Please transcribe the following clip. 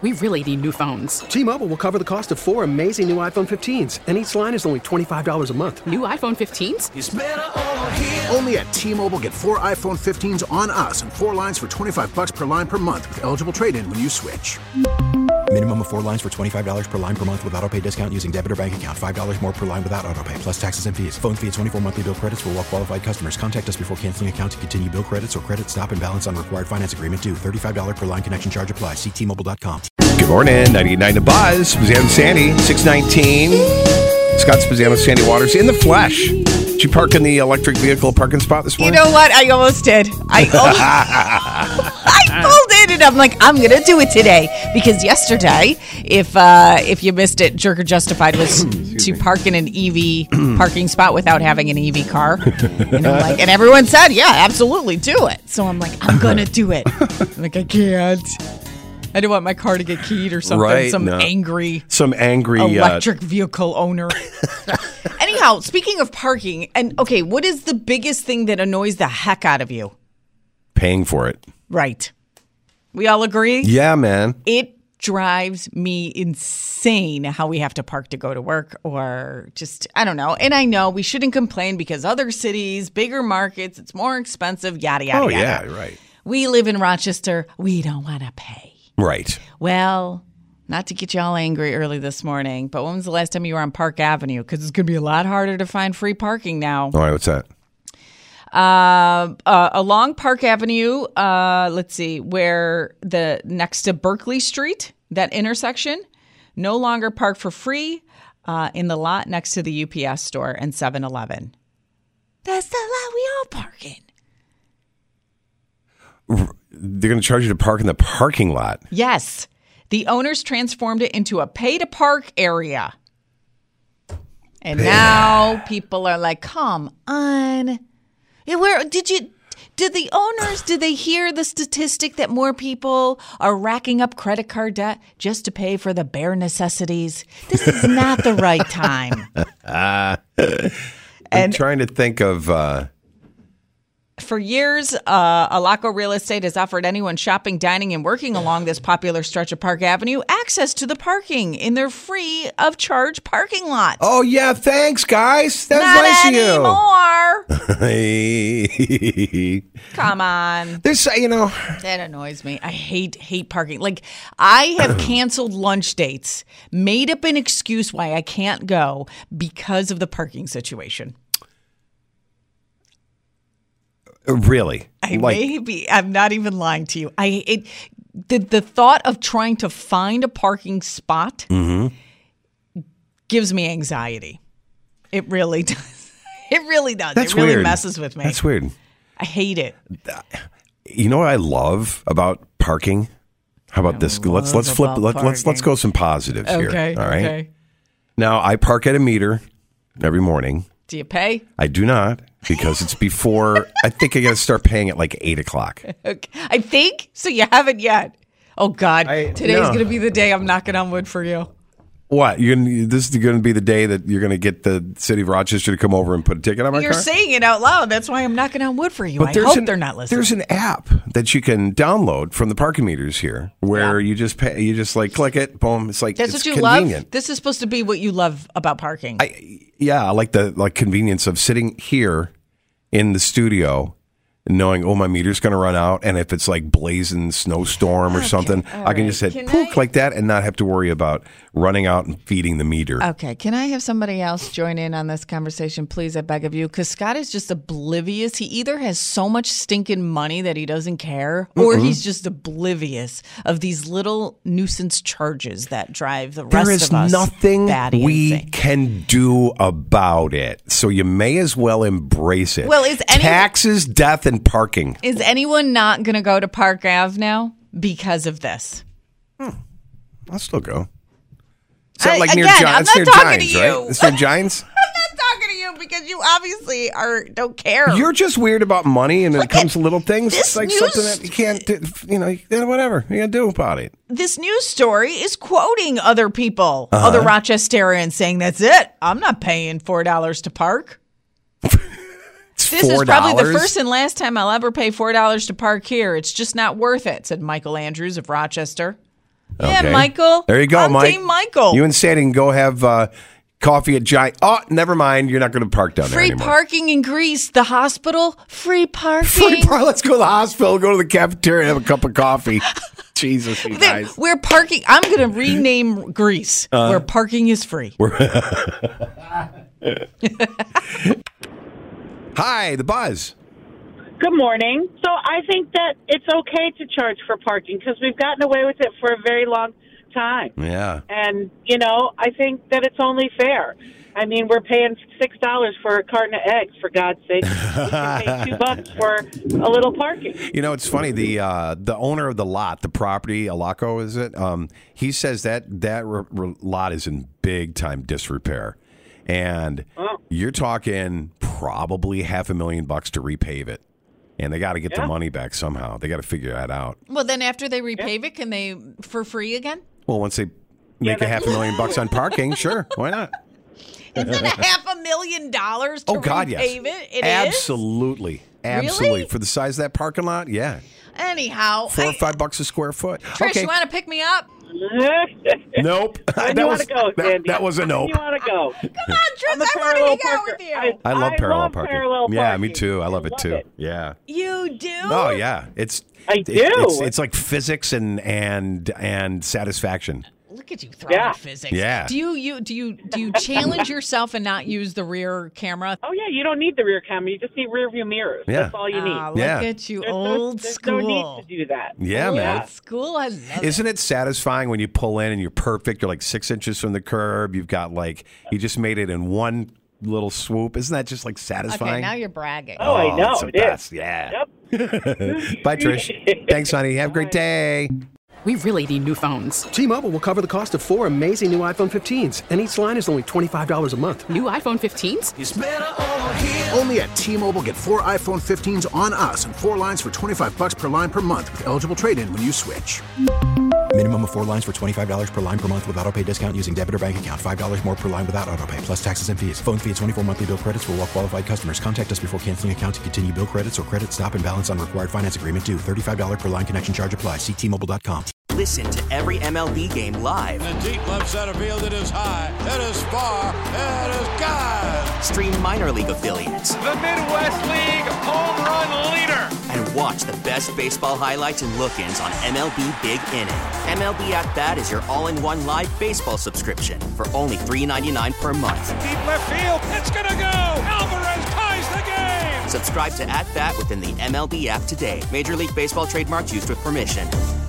We really need new phones. T-Mobile will cover the cost of 4 amazing new iPhone 15s, and each line is only $25 a month. New iPhone 15s? It's better over here. Only at T-Mobile, get 4 iPhone 15s on us and 4 lines for $25 per line per month with eligible trade-in when you switch. Minimum of 4 lines for $25 per line per month with autopay discount using debit or bank account. $5 more per line without autopay, plus taxes and fees. Phone fee at 24 monthly bill credits for well-qualified customers. Contact us before canceling account to continue bill credits or credit stop and balance on required finance agreement due. $35 per line connection charge applies. See T-Mobile.com. Good morning, 98.9 The Buzz. Spaziano and Sandy, 619. Scott Spaziano, Sandy Waters, in the flesh. Did you park in the electric vehicle parking spot this morning? You know what? I almost did. I pulled in and I'm like, I'm going to do it today. Because yesterday, if you missed it, Jerker Justified was to park in an EV parking spot without having an EV car. And I'm like, and everyone said, yeah, absolutely, do it. So I'm like, I'm going to do it. I'm like, I can't. I don't want my car to get keyed or something. Right, Some no. angry electric vehicle owner. Anyhow, speaking of parking, and okay, what is the biggest thing that annoys the heck out of you? Paying for it. Right. We all agree? Yeah, man. It drives me insane how we have to park to go to work or just, I don't know. And I know we shouldn't complain because other cities, bigger markets, it's more expensive, yada, yada, Oh, yada. yeah, right. We live in Rochester. We don't want to pay. Right. Well, not to get you all angry early this morning, but when was the last time you were on Park Avenue? Because it's going to be a lot harder to find free parking now. All right, what's that? Along Park Avenue, let's see, where next to Berkeley Street, that intersection, no longer park for free in the lot next to the UPS store and 7-Eleven. That's the lot we all park in. They're going to charge you to park in the parking lot. Yes. The owners transformed it into a pay-to-park area. And now people are like, come on. Did the owners, did they hear the statistic that more people are racking up credit card debt just to pay for the bare necessities? This is not the right time. I'm trying to think of... For years, Alaco Real Estate has offered anyone shopping, dining, and working along this popular stretch of Park Avenue access to the parking in their free of charge parking lot. Oh, yeah, thanks, guys. That's Not nice of anymore. Come on. This, That annoys me. I hate parking. Like, I have canceled lunch dates, made up an excuse why I can't go because of the parking situation. Really? I'm not even lying to you. The thought of trying to find a parking spot gives me anxiety. It really does. It really does. That's it really weird. messes with me. That's weird. I hate it. You know what I love about parking? How about this? Let's flip. Let's go some positives here. Okay. All right. Okay. Now I park at a meter every morning. Do you pay? I do not because it's before. I think I got to start paying at like 8:00. Okay. I think so. You haven't yet. Oh God! Today's going to be the day I'm knocking on wood for you. What? This is going to be the day that you're going to get the city of Rochester to come over and put a ticket on my car? You're saying it out loud. That's why I'm knocking on wood for you. I hope they're not listening. There's an app that you can download from the parking meters here where you just pay. You just like click it, boom. It's like that's it's what you convenient. love. This is supposed to be what you love about parking. I like the convenience of sitting here in the studio. Knowing, my meter's going to run out, and if it's like blazing snowstorm or something, I can just hit poof like that and not have to worry about running out and feeding the meter. Okay, can I have somebody else join in on this conversation, please? I beg of you, because Scott is just oblivious. He either has so much stinking money that he doesn't care, or he's just oblivious of these little nuisance charges that drive the rest of us. There is nothing we insane. can do about it, so you may as well embrace it. Well, taxes, death, and parking. Is anyone not going to go to Park Ave now because of this? I'll still go. Is that like again, near I'm Giants? not Near talking Giants, to you. right? It's near Giants. I'm not talking to you because you obviously don't care. You're just weird about money, and when it comes to little things, this it's like news- something that you can't, whatever you got to do about it. This news story is quoting other people, other Rochesterians, saying, that's it. I'm not paying $4 to park. This is probably the first and last time I'll ever pay $4 to park here. It's just not worth it, said Michael Andrews of Rochester. Yeah, Michael. There you go, I'm Mike. Team Michael. You and Sandy can go have coffee at Giant. Oh, never mind. You're not going to park down there Free anymore. parking in Greece. The hospital, free parking. Let's go to the hospital, go to the cafeteria, have a cup of coffee. Jesus, you guys. We're parking. I'm going to rename Greece where parking is free. Hi, the Buzz. Good morning. So I think that it's okay to charge for parking because we've gotten away with it for a very long time. Yeah. And, I think that it's only fair. I mean, we're paying $6 for a carton of eggs, for God's sake. We can pay $2 for a little parking. It's funny. The owner of the lot, the property, Alaco, is it? He says that lot is in big time disrepair. And you're talking probably $500,000 to repave it. And they got to get the money back somehow. They got to figure that out. Well, then after they repave it, can they for free again? Well, once they make $500,000 on parking, sure, why not? Isn't it $500,000 to God, yes. repave it? It Absolutely. is? Absolutely. Really? For the size of that parking lot, yeah. Anyhow. $4 or $5 a square foot. Trish, you want to pick me up? Nope. When you want to go, Sandy? That was a nope. When you want to go? Come on, Trish, I want to hang out with you. I love parallel parking. Parallel Yeah, parking. me too. I love it too. It. Yeah. You do? Oh yeah. I do. It's like physics and satisfaction. Look at you throwing physics. Yeah. Do you challenge yourself and not use the rear camera? Oh, yeah, you don't need the rear camera. You just need rear view mirrors. Yeah. That's all you need. Look at you, old school. There's no need to do that. Yeah, man. Old school, I love Isn't it satisfying when you pull in and you're perfect? You're like 6 inches from the curb. You've got you just made it in one little swoop. Isn't that just satisfying? Okay, now you're bragging. Oh, I know. It's the best. Yeah. Yep. Bye, Trish. Thanks, honey. Have a great day. We really need new phones. T-Mobile will cover the cost of 4 amazing new iPhone 15s, and each line is only $25 a month. New iPhone 15s? Only at T-Mobile, get 4 iPhone 15s on us and 4 lines for $25 per line per month with eligible trade-in when you switch. Minimum of 4 lines for $25 per line per month with autopay discount using debit or bank account. $5 more per line without autopay, plus taxes and fees. Phone fee at 24 monthly bill credits for well-qualified customers. Contact us before canceling account to continue bill credits or credit stop and balance on required finance agreement due. $35 per line connection charge applies. See T-Mobile.com. Listen to every MLB game live. In the deep left center field, it is high, it is far, it is gone. Stream minor league affiliates. The Midwest League home run leader. And watch the best baseball highlights and look-ins on MLB Big Inning. MLB At Bat is your all-in-one live baseball subscription for only $3.99 per month. Deep left field, it's gonna go. Alvarez ties the game. Subscribe to At Bat within the MLB app today. Major League Baseball trademarks used with permission.